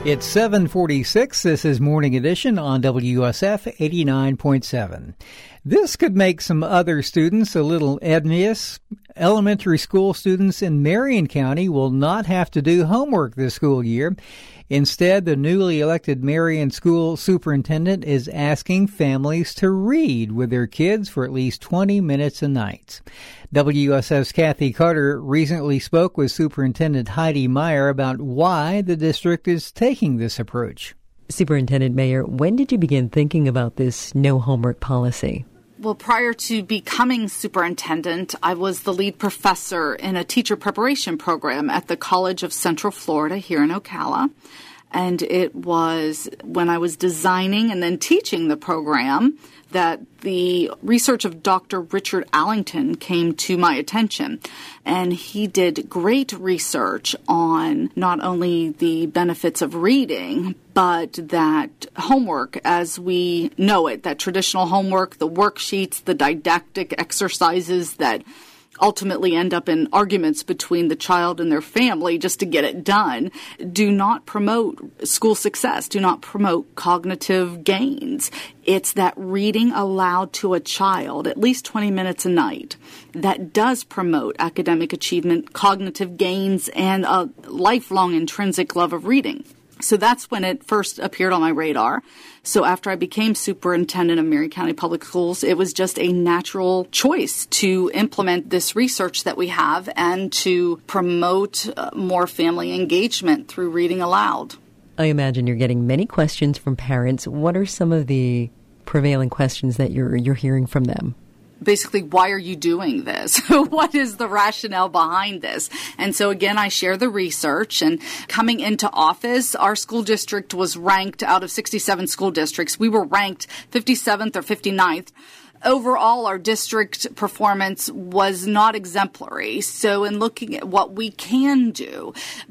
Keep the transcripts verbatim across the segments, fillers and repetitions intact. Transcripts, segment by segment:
It's seven forty-six. This is Morning Edition on W U S F eighty-nine point seven. This could make some other students a little envious. Elementary school students in Marion County will not have to do homework this school year. Instead, the newly elected Marion school superintendent is asking families to read with their kids for at least twenty minutes a night. W U S F's Kathy Carter recently spoke with Superintendent Heidi Meyer about why the district is taking this approach. Superintendent Meyer, when did you begin thinking about this no homework policy? Well, prior to becoming superintendent, I was the lead professor in a teacher preparation program at the College of Central Florida here in Ocala. And it was when I was designing and then teaching the program that the research of Doctor Richard Allington came to my attention. And he did great research on not only the benefits of reading, but that homework as we know it, that traditional homework, the worksheets, the didactic exercises that ultimately end up in arguments between the child and their family just to get it done, do not promote school success, do not promote cognitive gains. It's that reading aloud to a child, at least twenty minutes a night, that does promote academic achievement, cognitive gains, and a lifelong intrinsic love of reading. So that's when it first appeared on my radar. So after I became superintendent of Marion County Public Schools, it was just a natural choice to implement this research that we have and to promote uh, more family engagement through reading aloud. I imagine you're getting many questions from parents. What are some of the prevailing questions that you're you're hearing from them? Basically, why are you doing this? What is the rationale behind this? And so, again, I share the research. And coming into office, our school district was ranked out of sixty-seven school districts. We were ranked fifty-seventh or fifty-ninth. Overall, our district performance was not exemplary. So in looking at what we can do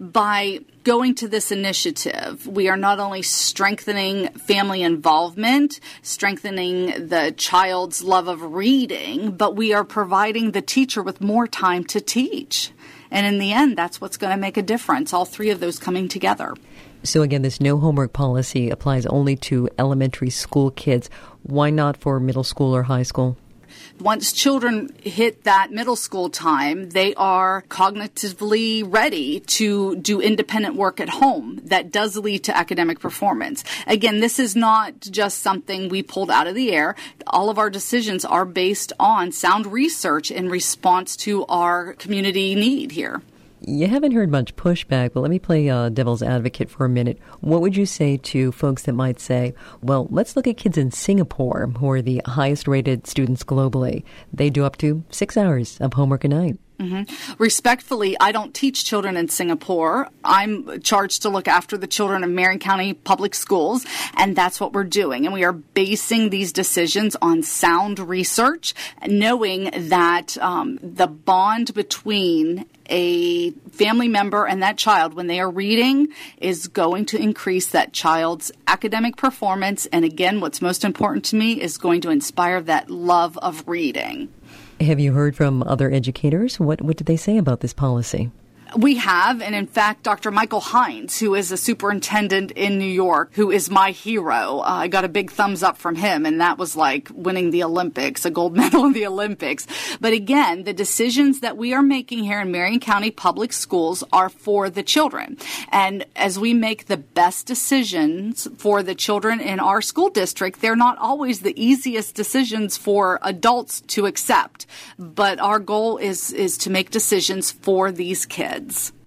by going to this initiative, we are not only strengthening family involvement, strengthening the child's love of reading, but we are providing the teacher with more time to teach. And in the end, that's what's going to make a difference, all three of those coming together. So again, this no homework policy applies only to elementary school kids. Why not for middle school or high school? Once children hit that middle school time, they are cognitively ready to do independent work at home that does lead to academic performance. Again, this is not just something we pulled out of the air. All of our decisions are based on sound research in response to our community need here. You haven't heard much pushback, but let me play uh, devil's advocate for a minute. What would you say to folks that might say, well, let's look at kids in Singapore who are the highest rated students globally. They do up to six hours of homework a night. Mm-hmm. Respectfully, I don't teach children in Singapore. I'm charged to look after the children of Marion County Public Schools, and that's what we're doing. And we are basing these decisions on sound research, knowing that um, the bond between a family member and that child when they are reading is going to increase that child's academic performance. And again, what's most important to me is going to inspire that love of reading. Have you heard from other educators? What what did they say about this policy? We have, and in fact, Doctor Michael Hines, who is a superintendent in New York, who is my hero, uh, I got a big thumbs up from him, and that was like winning the Olympics, a gold medal in the Olympics. But again, the decisions that we are making here in Marion County Public Schools are for the children. And as we make the best decisions for the children in our school district, they're not always the easiest decisions for adults to accept. But our goal is, is to make decisions for these kids.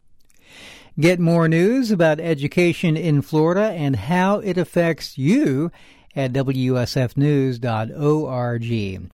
Get more news about education in Florida and how it affects you at W U S F news dot org.